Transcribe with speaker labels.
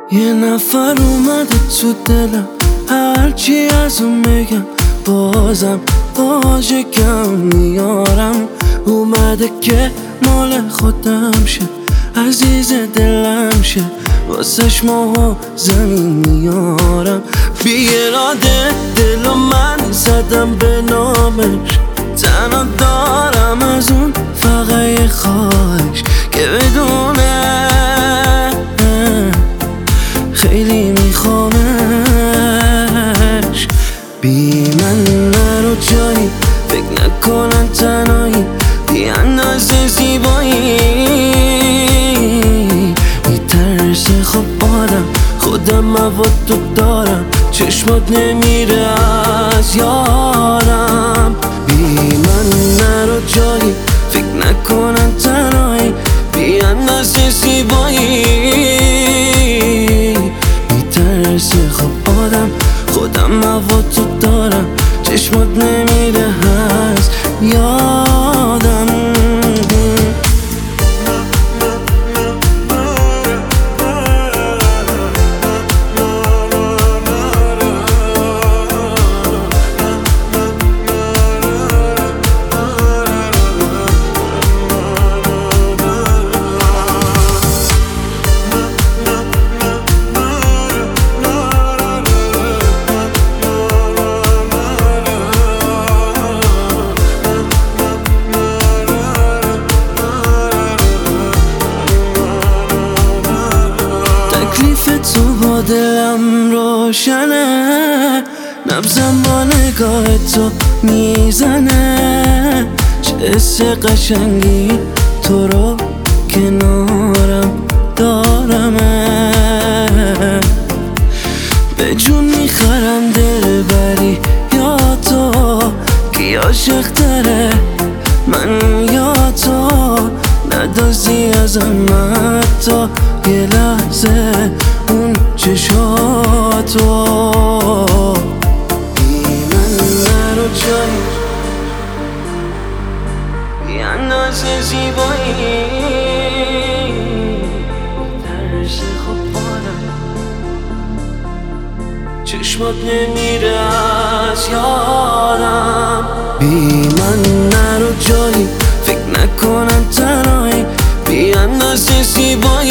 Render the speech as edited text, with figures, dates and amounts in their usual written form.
Speaker 1: یه نفر اومده تو دلم، هرچی از اون میگم بازم واژه کم میارم. اومده که مال خودم شه، عزیز دلم شه، واسش ماه و زمین میارم. بی اراده دل و من زدم به نامش، تنها دارم از اون فقط یه خواهش که بدونه خیلی میخوامش. بی من نرو جایی، فکر نکنن تنهایی، بی اندازه زیبایی. میترسه خب آدم، خودم مواد تو دارم، چشمات نمیره از یارم. بی من نرو جایی، فکر نکنن تنهایی، بی اندازه زیبایی. میترسه خب آدم، خودم مواد تو دارم، چشمات نمیره از یادم. تکلیف تو با دلم روشنه، نبضم با نگاه تو میزنه. چه حس قشنگی تو رو کنارم دارمه، به جون میخرم دل بری یا تو، کی عاشق تره من یا تو. ندازی ازم حتی یه لحظه اون چشاتو. بی من نرو جایی، بی اندازه زیبایی. درس خوب آدم، چشمات نمیره از یادم. بی من نرو جایی، فکر نکنم تنهایی، بی اندازه زیبایی.